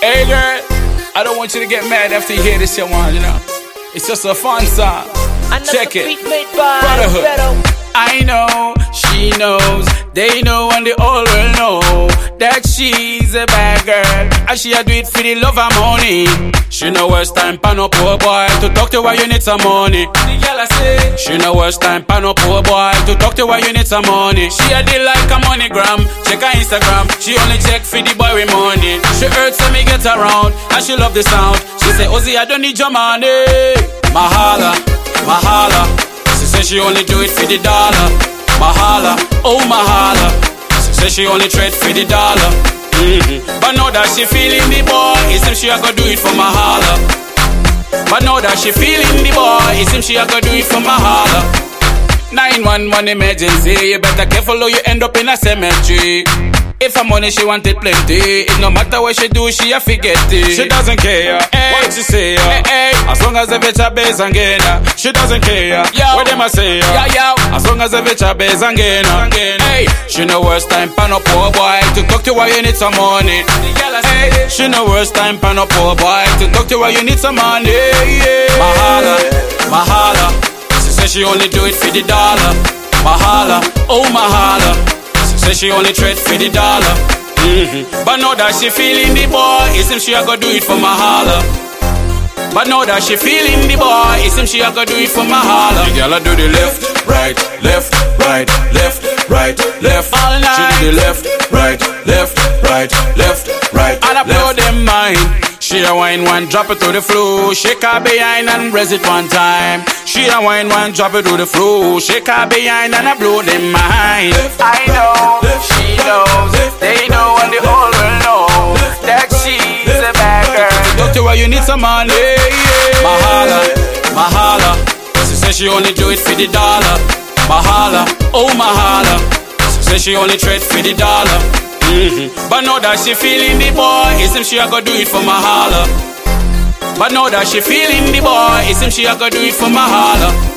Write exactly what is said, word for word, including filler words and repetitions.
Hey girl, I don't want you to get mad after you hear this shit one, you know. It's just a fun song. Check it. Brotherhood. I know, she knows, they know and they all will know that she's a bad girl, and she a do it for the love of money. She know worst time pan no poor boy to talk to her, you need some money. The girl I say, she know worst time pan no poor boy to talk to her, you need some money. She a deal like a moneygram, check her Instagram, she only check for the boy with money. She hurts when me get around, and she love the sound. She say, Ozzy, I don't need your money. Mahala, mahala. She say she only do it for the dollar. Mahala, oh mahala. She say she only trade for the dollar. Mm-hmm. But now that she feeling the boy, it seems she a go do it for mahala. But now that she feeling the boy, it seems she a go do it for mahala. nine one one emergency, you better careful or you end up in a cemetery. If her money she want it plenty, it no matter what she do, she a forget it. She doesn't care, hey, what she say, hey, hey. As long as the bitch a base and gain, she doesn't care, yo. What them a say, yo, yo. As long as the bitch a base and gain, hey. She no worst time pan a poor boy to talk to her, you need some money. Hey. She no worst time pan a poor boy to talk to her, you need some money. Yeah. Mahala, mahala. She say she only do it for the dollar. Mahala, oh mahala. Say she only trade for the dollar. Mm-hmm. But now that she feeling the boy, it seems she a go do it for mahala. But now that she feeling the boy, it seems she a go do it for mahala. The girl a do the left, right, left, right, left, right, left. All night. She do the left, right, left, right, left, right. And I blow them mind. She a wine one, drop it to the floor. Shake her behind and raise it one time. She a wine one, drop it to the floor. Shake her behind and I blow them mind. I know, she knows, they know and they all will know that she's a bad girl. Talk to her, you need some money. Yeah. Mahala, mahala. She say she only do it for the dollar. Mahala, oh mahala. She say she only trade for the dollar. Mm-hmm. But now that she feeling the boy, it seems she a go do it for mahala. But now that she feeling the boy, it seems she a go do it for mahala.